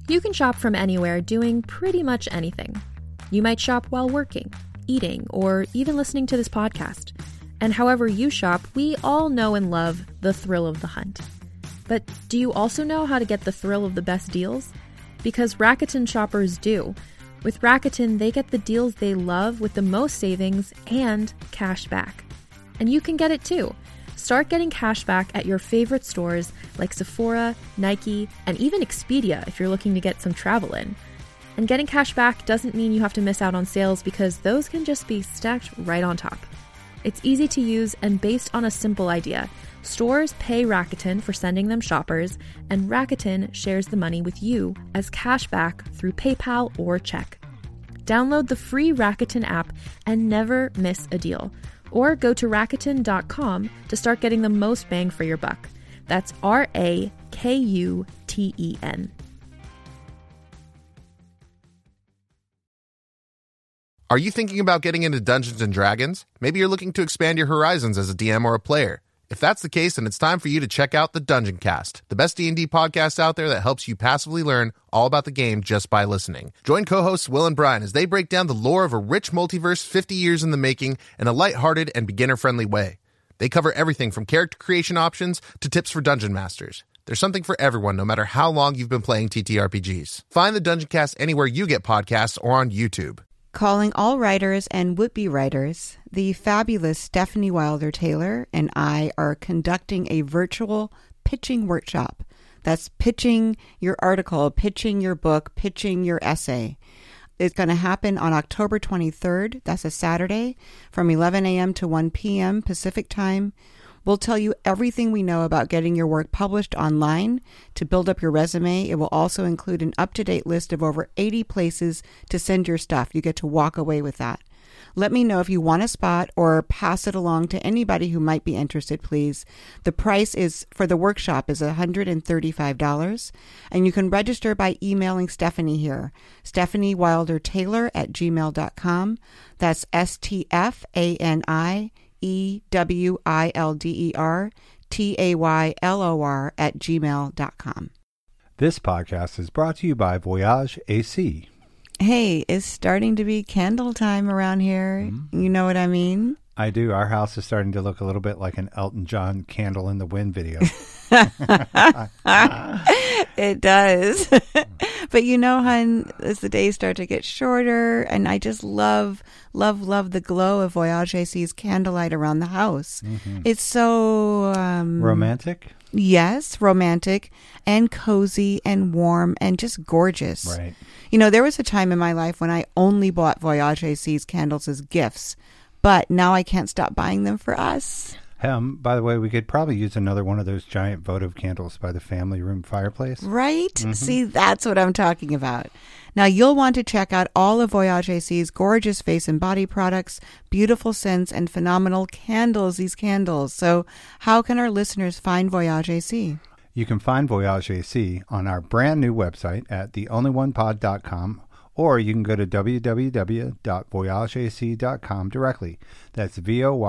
You can shop from anywhere doing pretty much anything. You might shop while working, eating, or even listening to this podcast. And however you shop, we all know and love the thrill of the hunt. But do you also know how to get the thrill of the best deals? Because Rakuten shoppers do. With Rakuten, they get the deals they love with the most savings and cash back. And you can get it too. Start getting cash back at your favorite stores like Sephora, Nike, and even Expedia if you're looking to get some travel in. And getting cash back doesn't mean you have to miss out on sales because those can just be stacked right on top. It's easy to use and based on a simple idea. Stores pay Rakuten for sending them shoppers, and Rakuten shares the money with you as cash back through PayPal or check. Download the free Rakuten app and never miss a deal. Or go to Rakuten.com to start getting the most bang for your buck. That's Rakuten. Are you thinking about getting into Dungeons & Dragons? Maybe you're looking to expand your horizons as a DM or a player. If that's the case, then it's time for you to check out the Dungeon Cast, the best D&D podcast out there that helps you passively learn all about the game just by listening. Join co-hosts Will and Brian as they break down the lore of a rich multiverse 50 years in the making in a lighthearted and beginner-friendly way. They cover everything from character creation options to tips for dungeon masters. There's something for everyone, no matter how long you've been playing TTRPGs. Find the Dungeon Cast anywhere you get podcasts or on YouTube. Calling all writers and would-be writers, the fabulous Stephanie Wilder Taylor and I are conducting a virtual pitching workshop. That's pitching your article, pitching your book, pitching your essay. It's going to happen on October 23rd. That's a Saturday from 11 a.m. to 1 p.m. Pacific time. We'll tell you everything we know about getting your work published online to build up your resume. It will also include an up-to-date list of over 80 places to send your stuff. You get to walk away with that. Let me know if you want a spot or pass it along to anybody who might be interested, please. The price is for the workshop is $135, and you can register by emailing Stephanie here, StephanieWilderTaylor@gmail.com. That's StephanieWilderTaylor@gmail.com. This podcast is brought to you by Voyage AC. Hey, it's starting to be candle time around here. Mm-hmm. You know what I mean? I do. Our house is starting to look a little bit like an Elton John Candle in the Wind video. It does. But you know, hon, as the days start to get shorter, and I just love the glow of Voyage AC's candlelight around the house. Mm-hmm. It's so... romantic? Yes, romantic and cozy and warm and just gorgeous. Right. You know, there was a time in my life when I only bought Voyage AC's candles as gifts, but now I can't stop buying them for us. By the way, we could probably use another one of those giant votive candles by the family room fireplace. Right? Mm-hmm. See, that's what I'm talking about. Now, you'll want to check out all of Voyage AC's gorgeous face and body products, beautiful scents, and phenomenal candles, these candles. So how can our listeners find Voyage AC? You can find Voyage AC on our brand new website at theonlyonepod.com, or you can go to www.voyageac.com directly. That's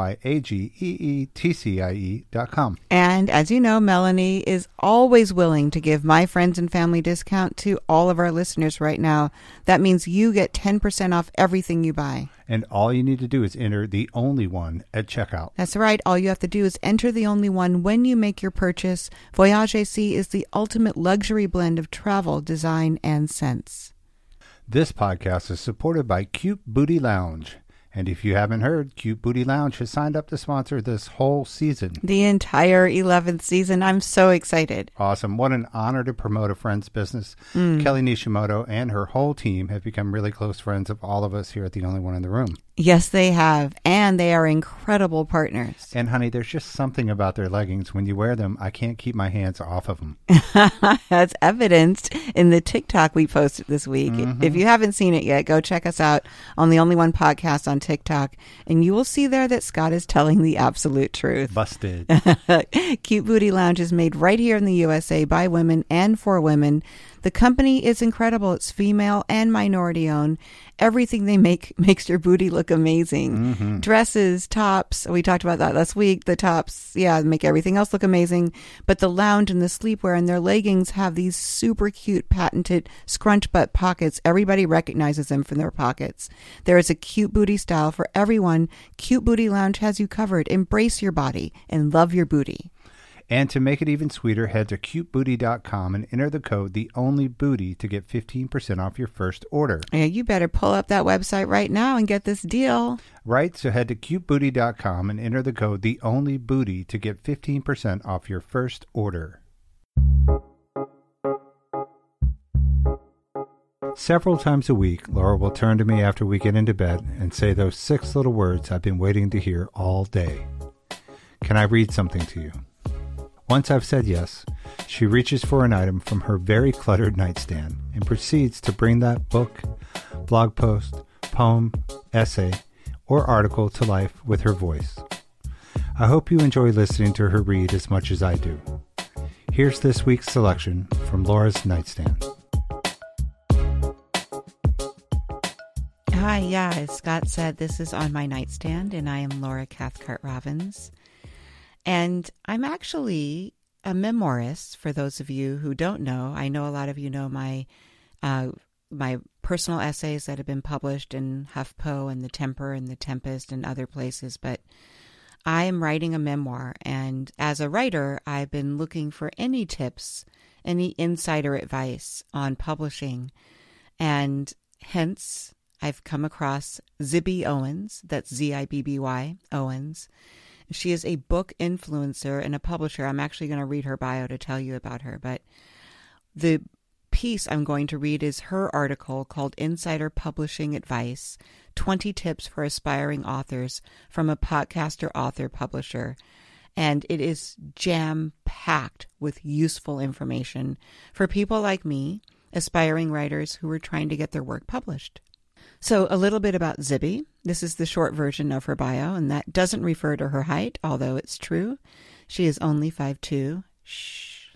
VOYAGEETCIE.com. And as you know, Melanie is always willing to give my friends and family discount to all of our listeners right now. That means you get 10% off everything you buy. And all you need to do is enter the only one at checkout. That's right. All you have to do is enter the only one when you make your purchase. Voyage AC is the ultimate luxury blend of travel, design, and scents. This podcast is supported by Cute Booty Lounge. And if you haven't heard, Cute Booty Lounge has signed up to sponsor this whole season. The entire 11th season. I'm so excited. Awesome. What an honor to promote a friend's business. Kelly Nishimoto and her whole team have become really close friends of all of us here at The Only One in the Room. Yes, they have. And they are incredible partners. And honey, there's just something about their leggings. When you wear them, I can't keep my hands off of them. That's evidenced in the TikTok we posted this week. Mm-hmm. If you haven't seen it yet, go check us out on The Only One Podcast on TikTok. And you will see there that Scott is telling the absolute truth. Busted. Cute Booty Lounge is made right here in the USA by women and for women. The company is incredible. It's female and minority owned. Everything they make makes your booty look look amazing. Dresses, tops, we talked about that last week. The tops, make everything else look amazing. But the lounge and the sleepwear and their leggings have these super cute patented scrunch butt pockets. Everybody recognizes them from their pockets. There is a cute booty style for everyone. Cute Booty Lounge has you covered. Embrace your body and love your booty. And to make it even sweeter, head to cutebooty.com and enter the code TheOnlyBooty to get 15% off your first order. Yeah, you better pull up that website right now and get this deal. Right, so head to cutebooty.com and enter the code TheOnlyBooty to get 15% off your first order. Several times a week, Laura will turn to me after we get into bed and say those 6 little words I've been waiting to hear all day. Can I read something to you? Once I've said yes, she reaches for an item from her very cluttered nightstand and proceeds to bring that book, blog post, poem, essay, or article to life with her voice. I hope you enjoy listening to her read as much as I do. Here's this week's selection from Laura's nightstand. Hi, as Scott said, this is on my nightstand, and I am Laura Cathcart Robbins. And I'm actually a memoirist, for those of you who don't know. I know a lot of you know my personal essays that have been published in HuffPo and The Temper and The Tempest and other places, but I am writing a memoir. And as a writer, I've been looking for any tips, any insider advice on publishing. And hence, I've come across Zibby Owens, that's Zibby Owens. She is a book influencer and a publisher. I'm actually going to read her bio to tell you about her, but the piece I'm going to read is her article called Insider Publishing Advice, 20 Tips for Aspiring Authors from a Podcaster, Author, Publisher. And it is jam-packed with useful information for people like me, aspiring writers who are trying to get their work published. So a little bit about Zibby. This is the short version of her bio, and that doesn't refer to her height, although it's true. She is only 5'2". Shh.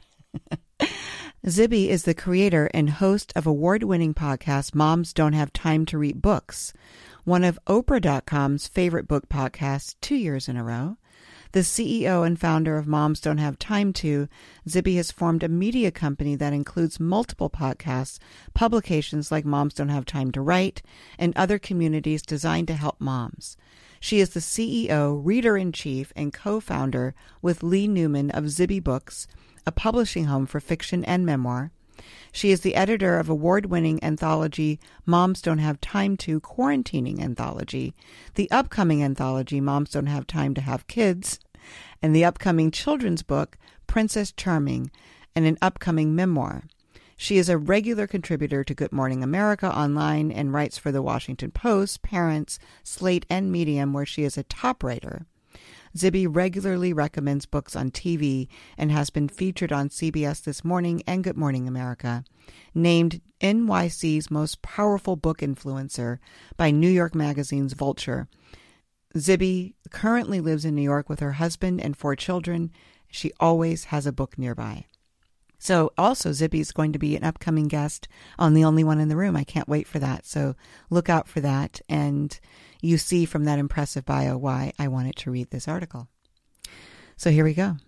Zibby is the creator and host of award-winning podcast Moms Don't Have Time to Read Books, one of Oprah.com's favorite book podcasts 2 years in a row. The CEO and founder of Moms Don't Have Time To, Zibby has formed a media company that includes multiple podcasts, publications like Moms Don't Have Time to Write, and other communities designed to help moms. She is the CEO, reader-in-chief, and co-founder with Lee Newman of Zibby Books, a publishing home for fiction and memoir. She is the editor of award-winning anthology Moms Don't Have Time To Quarantining Anthology, the upcoming anthology Moms Don't Have Time to Have Kids, and the upcoming children's book Princess Charming, and an upcoming memoir. She is a regular contributor to Good Morning America online and writes for The Washington Post, Parents, Slate, and Medium, where she is a top writer. Zibby regularly recommends books on TV and has been featured on CBS This Morning and Good Morning America. Named NYC's most powerful book influencer by New York Magazine's Vulture. Zibby currently lives in New York with her husband and 4 children. She always has a book nearby. So also Zibby is going to be an upcoming guest on The Only One in the Room. I can't wait for that. So look out for that. And you see from that impressive bio why I wanted to read this article. So here we go.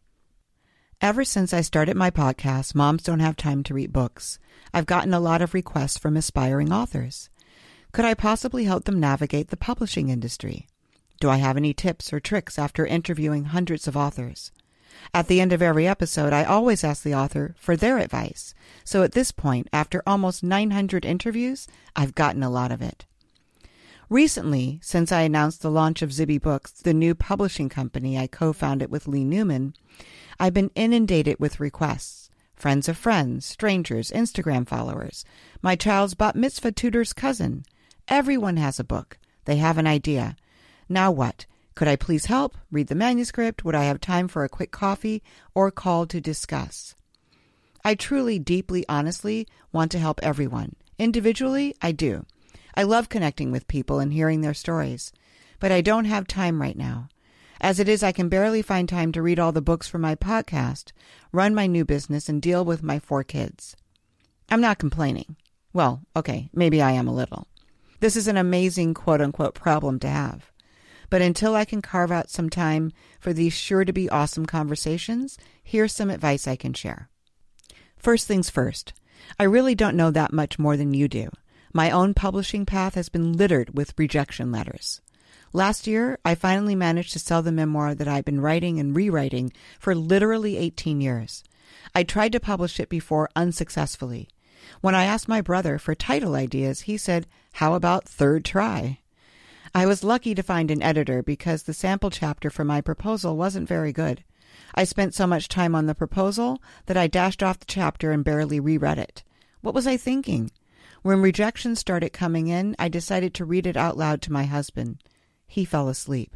Ever since I started my podcast, Moms Don't Have Time to Read Books, I've gotten a lot of requests from aspiring authors. Could I possibly help them navigate the publishing industry? Do I have any tips or tricks after interviewing hundreds of authors? At the end of every episode, I always ask the author for their advice. So at this point, after almost 900 interviews, I've gotten a lot of it. Recently, since I announced the launch of Zibby Books, the new publishing company I co-founded with Lee Newman, I've been inundated with requests. Friends of friends, strangers, Instagram followers, my child's bat mitzvah tutor's cousin. Everyone has a book. They have an idea. Now what? Could I please help? Read the manuscript? Would I have time for a quick coffee or call to discuss? I truly, deeply, honestly want to help everyone. Individually, I do. I love connecting with people and hearing their stories, but I don't have time right now. As it is, I can barely find time to read all the books for my podcast, run my new business, and deal with my 4 kids. I'm not complaining. Well, okay, maybe I am a little. This is an amazing quote-unquote problem to have. But until I can carve out some time for these sure-to-be awesome conversations, here's some advice I can share. First things first, I really don't know that much more than you do. My own publishing path has been littered with rejection letters. Last year, I finally managed to sell the memoir that I've been writing and rewriting for literally 18 years. I tried to publish it before unsuccessfully. When I asked my brother for title ideas, he said, "How about third try?" I was lucky to find an editor because the sample chapter for my proposal wasn't very good. I spent so much time on the proposal that I dashed off the chapter and barely reread it. What was I thinking? When rejections started coming in, I decided to read it out loud to my husband. He fell asleep.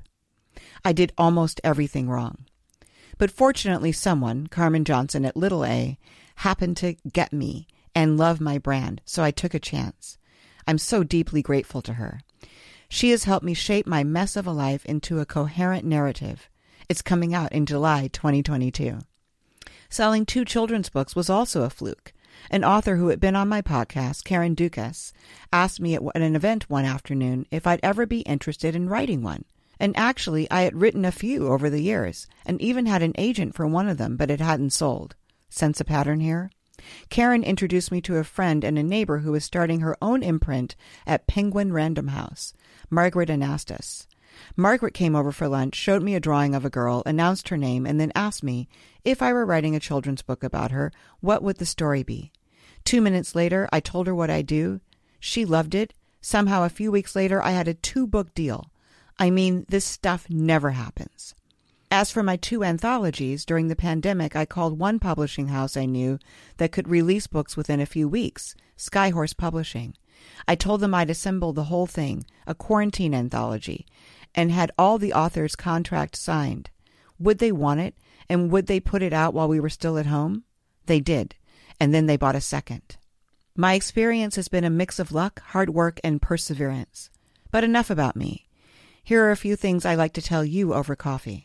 I did almost everything wrong. But fortunately someone, Carmen Johnson at Little A, happened to get me and love my brand, so I took a chance. I'm so deeply grateful to her. She has helped me shape my mess of a life into a coherent narrative. It's coming out in July 2022. Selling 2 children's books was also a fluke. An author who had been on my podcast, Karen Dukas, asked me at an event one afternoon if I'd ever be interested in writing one. And actually, I had written a few over the years, and even had an agent for one of them, but it hadn't sold. Sense a pattern here? Karen introduced me to a friend and a neighbor who was starting her own imprint at Penguin Random House, Margaret Anastas. Margaret came over for lunch, showed me a drawing of a girl, announced her name, and then asked me, if I were writing a children's book about her, what would the story be? 2 minutes later, I told her what I do. She loved it. Somehow a few weeks later, I had a 2-book deal. I mean, this stuff never happens. As for my 2 anthologies, during the pandemic, I called one publishing house I knew that could release books within a few weeks, Skyhorse Publishing. I told them I'd assemble the whole thing, a quarantine anthology, and had all the authors' contracts signed. Would they want it, and would they put it out while we were still at home? They did, and then they bought a second. My experience has been a mix of luck, hard work, and perseverance. But enough about me. Here are a few things I like to tell you over coffee.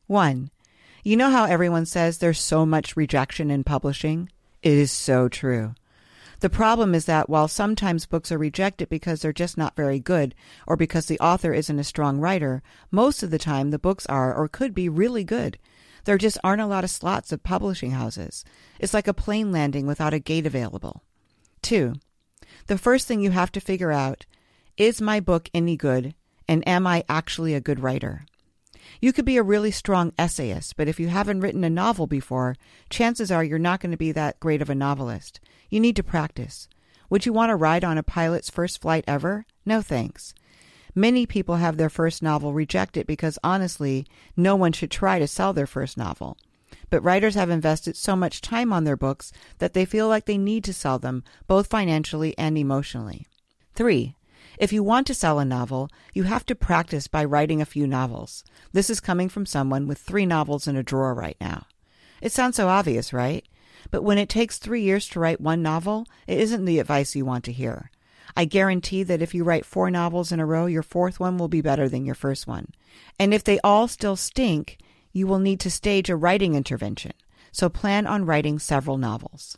1. You know how everyone says there's so much rejection in publishing? It is so true. The problem is that while sometimes books are rejected because they're just not very good or because the author isn't a strong writer, most of the time the books are or could be really good. There just aren't a lot of slots at publishing houses. It's like a plane landing without a gate available. 2. The first thing you have to figure out, is my book any good, and am I actually a good writer? You could be a really strong essayist, but if you haven't written a novel before, chances are you're not going to be that great of a novelist. You need to practice. Would you want to ride on a pilot's first flight ever? No thanks. Many people have their first novel rejected because, honestly, no one should try to sell their first novel. But writers have invested so much time on their books that they feel like they need to sell them, both financially and emotionally. 3. If you want to sell a novel, you have to practice by writing a few novels. This is coming from someone with 3 novels in a drawer right now. It sounds so obvious, right? But when it takes 3 years to write one novel, it isn't the advice you want to hear. I guarantee that if you write 4 novels in a row, your 4th one will be better than your first one. And if they all still stink, you will need to stage a writing intervention. So plan on writing several novels.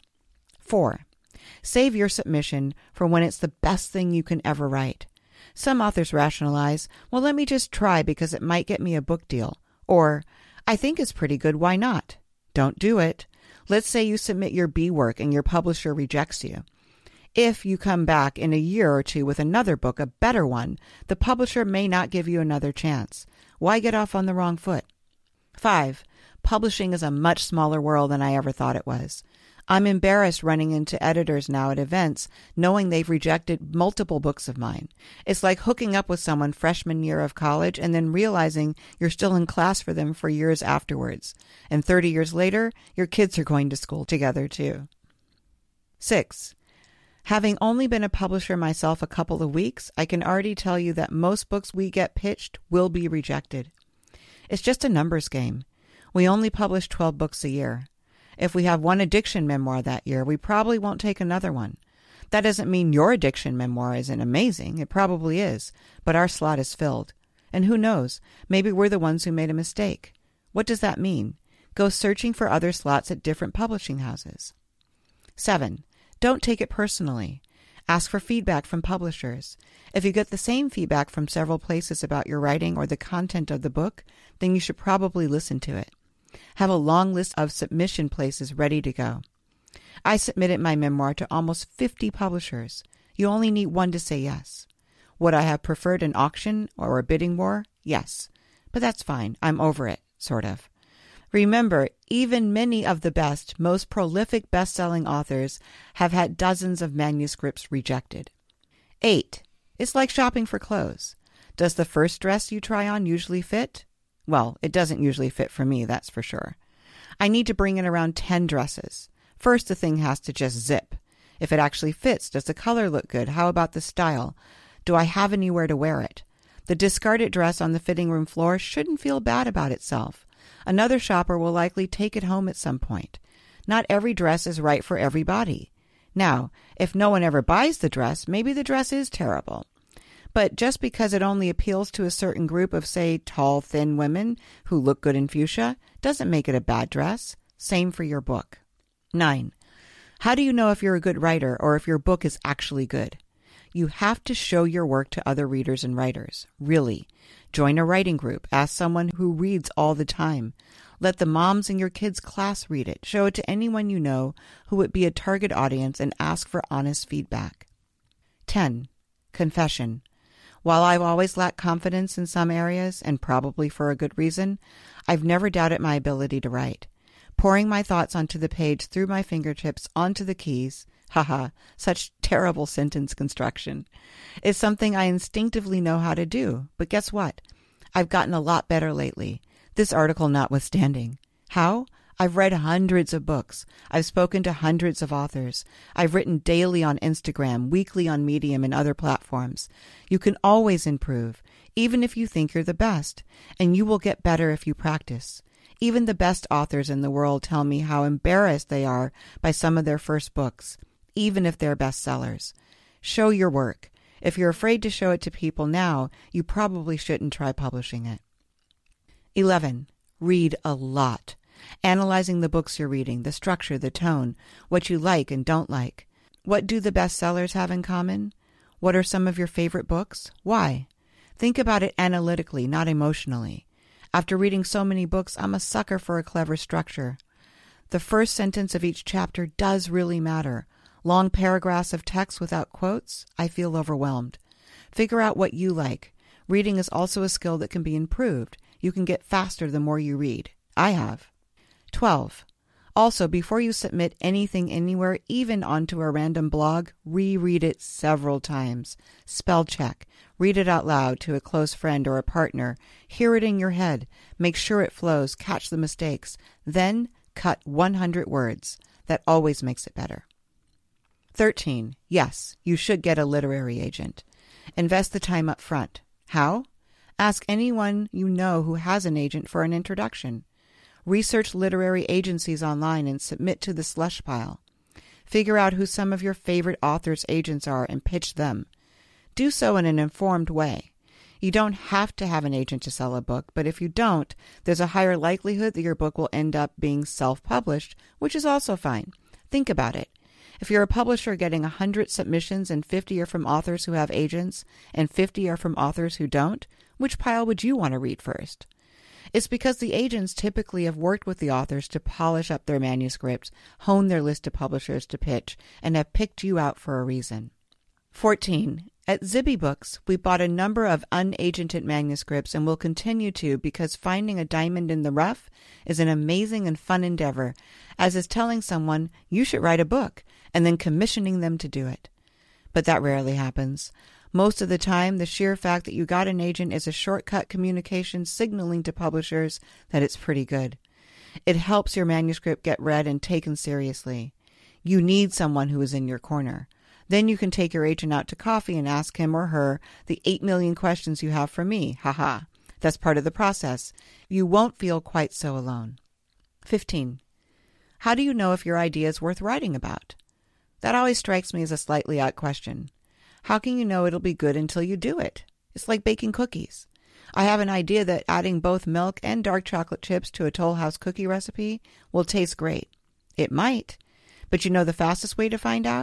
4. Save your submission for when it's the best thing you can ever write. Some authors rationalize, well, let me just try because it might get me a book deal. Or, I think it's pretty good, why not? Don't do it. Let's say you submit your B work and your publisher rejects you. If you come back in a year or 2 with another book, a better one, the publisher may not give you another chance. Why get off on the wrong foot? 5. Publishing is a much smaller world than I ever thought it was. I'm embarrassed running into editors now at events, knowing they've rejected multiple books of mine. It's like hooking up with someone freshman year of college and then realizing you're still in class for them for years afterwards. And 30 years later, your kids are going to school together too. 6. Having only been a publisher myself a couple of weeks, I can already tell you that most books we get pitched will be rejected. It's just a numbers game. We only publish 12 books a year. If we have one addiction memoir that year, we probably won't take another one. That doesn't mean your addiction memoir isn't amazing. It probably is, but our slot is filled. And who knows, maybe we're the ones who made a mistake. What does that mean? Go searching for other slots at different publishing houses. 7. Don't take it personally. Ask for feedback from publishers. If you get the same feedback from several places about your writing or the content of the book, then you should probably listen to it. Have a long list of submission places ready to go. I submitted my memoir to almost 50 publishers. You only need one to say yes. Would I have preferred an auction or a bidding war? Yes. But that's fine. I'm over it, sort of. Remember, even many of the best, most prolific best-selling authors have had dozens of manuscripts rejected. 8. It's like shopping for clothes. Does the first dress you try on usually fit? Well, it doesn't usually fit for me, that's for sure. I need to bring in around 10 dresses. First, the thing has to just zip. If it actually fits, does the color look good? How about the style? Do I have anywhere to wear it? The discarded dress on the fitting room floor shouldn't feel bad about itself. Another shopper will likely take it home at some point. Not every dress is right for every body. Now, if no one ever buys the dress, maybe the dress is terrible. But just because it only appeals to a certain group of, say, tall, thin women who look good in fuchsia, doesn't make it a bad dress. Same for your book. 9. How do you know if you're a good writer or if your book is actually good? You have to show your work to other readers and writers. Really. Join a writing group. Ask someone who reads all the time. Let the moms in your kids' class read it. Show it to anyone you know who would be a target audience and ask for honest feedback. 10. Confession. While I've always lacked confidence in some areas, and probably for a good reason, I've never doubted my ability to write. Pouring my thoughts onto the page through my fingertips onto the keys, such terrible sentence construction, is something I instinctively know how to do. But guess what? I've gotten a lot better lately, this article notwithstanding. How? I've read hundreds of books. I've spoken to hundreds of authors. I've written daily on Instagram, weekly on Medium and other platforms. You can always improve, even if you think you're the best, and you will get better if you practice. Even the best authors in the world tell me how embarrassed they are by some of their first books, even if they're bestsellers. Show your work. If you're afraid to show it to people now, you probably shouldn't try publishing it. 11. Read a lot. Analyzing the books you're reading, the structure, the tone, what you like and don't like. What do the bestsellers have in common? What are some of your favorite books? Why? Think about it analytically, not emotionally. After reading so many books, I'm a sucker for a clever structure. The first sentence of each chapter does really matter. Long paragraphs of text without quotes, I feel overwhelmed. Figure out what you like. Reading is also a skill that can be improved. You can get faster the more you read. I have. 12. Also, before you submit anything anywhere, even onto a random blog, reread it several times. Spell check. Read it out loud to a close friend or a partner. Hear it in your head. Make sure it flows. Catch the mistakes. Then cut 100 words. That always makes it better. 13. Yes, you should get a literary agent. Invest the time up front. How? Ask anyone you know who has an agent for an introduction. Research literary agencies online and submit to the slush pile. Figure out who some of your favorite authors' agents are and pitch them. Do so in an informed way. You don't have to have an agent to sell a book, but if you don't, there's a higher likelihood that your book will end up being self-published, which is also fine. Think about it. If you're a publisher getting 100 submissions and 50 are from authors who have agents and 50 are from authors who don't, which pile would you want to read first? It's because the agents typically have worked with the authors to polish up their manuscripts, hone their list of publishers to pitch, and have picked you out for a reason. 14. At Zibby Books, we bought a number of unagented manuscripts and will continue to because finding a diamond in the rough is an amazing and fun endeavor, as is telling someone you should write a book and then commissioning them to do it. But that rarely happens. Most of the time, the sheer fact that you got an agent is a shortcut communication signaling to publishers that it's pretty good. It helps your manuscript get read and taken seriously. You need someone who is in your corner. Then you can take your agent out to coffee and ask him or her the 8 million questions you have for me. That's part of the process. You won't feel quite so alone. 15. How do you know if your idea is worth writing about? That always strikes me as a slightly odd question. How can you know it'll be good until you do it? It's like baking cookies. I have an idea that adding both milk and dark chocolate chips to a Toll House cookie recipe will taste great. It might. But you know the fastest way to find out?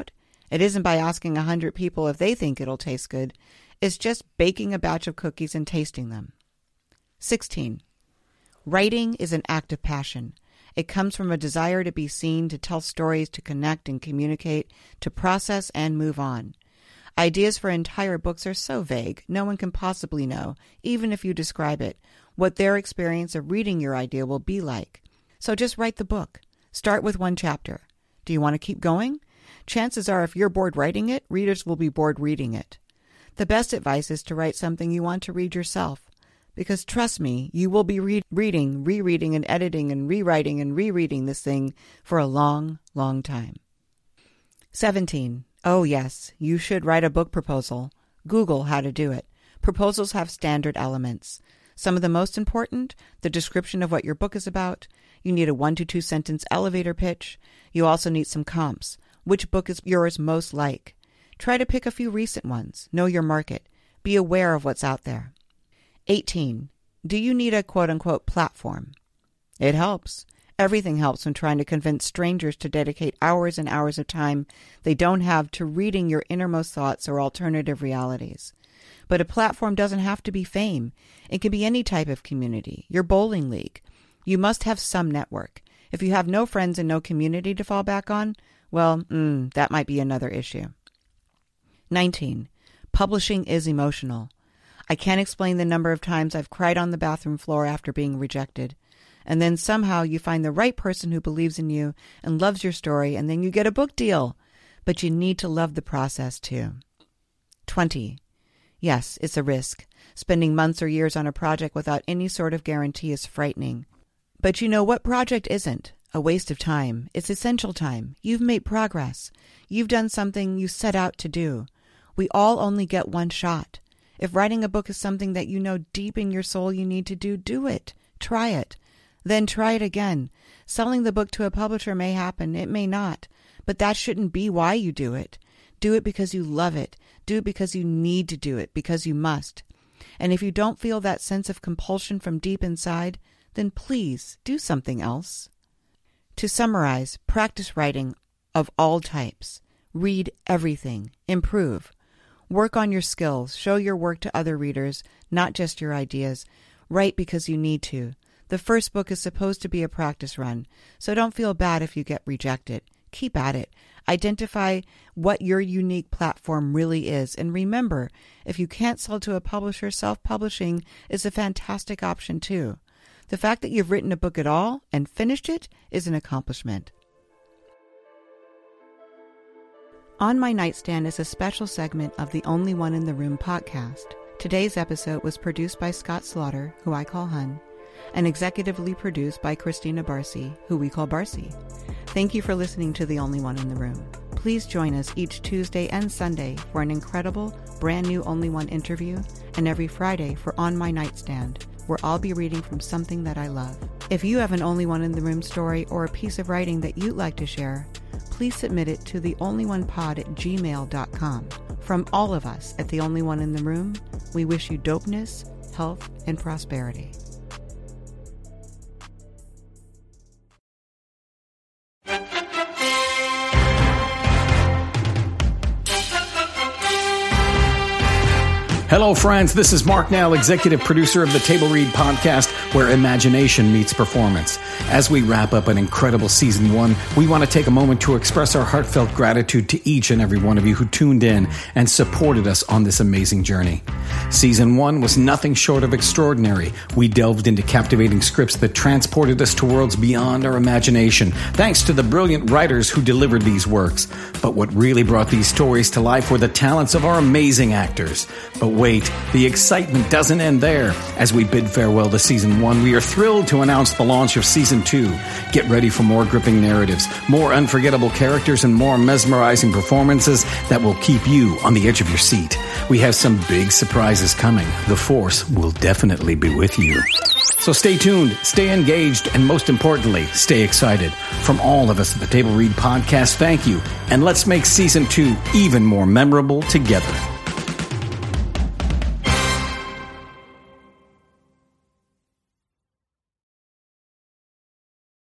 It isn't by asking 100 people if they think it'll taste good. It's just baking a batch of cookies and tasting them. 16. Writing is an act of passion. It comes from a desire to be seen, to tell stories, to connect and communicate, to process and move on. Ideas for entire books are so vague, no one can possibly know, even if you describe it, what their experience of reading your idea will be like. So just write the book. Start with one chapter. Do you want to keep going? Chances are if you're bored writing it, readers will be bored reading it. The best advice is to write something you want to read yourself. Because trust me, you will be reading, rereading, and editing, and rewriting, and rereading this thing for a long, long time. 17. Oh yes, you should write a book proposal. Google how to do it. Proposals have standard elements. Some of the most important, the description of what your book is about. You need a 1 to 2 sentence elevator pitch. You also need some comps. Which book is yours most like? Try to pick a few recent ones. Know your market. Be aware of what's out there. 18. Do you need a quote-unquote platform? It helps. Everything helps when trying to convince strangers to dedicate hours and hours of time they don't have to reading your innermost thoughts or alternative realities. But a platform doesn't have to be fame. It can be any type of community. Your bowling league. You must have some network. If you have no friends and no community to fall back on, well, that might be another issue. 19. Publishing is emotional. I can't explain the number of times I've cried on the bathroom floor after being rejected. And then somehow you find the right person who believes in you and loves your story, and then you get a book deal. But you need to love the process too. 20. Yes, it's a risk. Spending months or years on a project without any sort of guarantee is frightening. But you know what project isn't? A waste of time. It's essential time. You've made progress. You've done something you set out to do. We all only get one shot. If writing a book is something that you know deep in your soul you need to do it. Try it. Then try it again. Selling the book to a publisher may happen. It may not. But that shouldn't be why you do it. Do it because you love it. Do it because you need to do it, because you must. And if you don't feel that sense of compulsion from deep inside, then please do something else. To summarize, practice writing of all types. Read everything. Improve. Work on your skills. Show your work to other readers, not just your ideas. Write because you need to. The first book is supposed to be a practice run, so don't feel bad if you get rejected. Keep at it. Identify what your unique platform really is. And remember, if you can't sell to a publisher, self-publishing is a fantastic option too. The fact that you've written a book at all and finished it is an accomplishment. On My Nightstand is a special segment of the Only One in the Room podcast. Today's episode was produced by Scott Slaughter, who I call Hun, and executively produced by Christina Barcy, who we call Barcy. Thank you for listening to The Only One in the Room. Please join us each Tuesday and Sunday for an incredible, brand new Only One interview, and every Friday for On My Nightstand, where I'll be reading from something that I love. If you have an Only One in the Room story or a piece of writing that you'd like to share, please submit it to theonlyonepod@gmail.com. From all of us at The Only One in the Room, we wish you dopeness, health, and prosperity. Hello, friends. This is Mark Nell, executive producer of the Table Read podcast, where imagination meets performance. As we wrap up an incredible season 1, we want to take a moment to express our heartfelt gratitude to each and every one of you who tuned in and supported us on this amazing journey. Season 1 was nothing short of extraordinary. We delved into captivating scripts that transported us to worlds beyond our imagination, thanks to the brilliant writers who delivered these works. But what really brought these stories to life were the talents of our amazing actors. But wait, the excitement doesn't end there. As we bid farewell to Season 1, we are thrilled to announce the launch of Season 2. Get ready for more gripping narratives, more unforgettable characters, and more mesmerizing performances that will keep you on the edge of your seat. We have some big surprises coming. The Force will definitely be with you. So stay tuned, stay engaged, and most importantly, stay excited. From all of us at the Table Read podcast, thank you. And let's make Season 2 even more memorable together.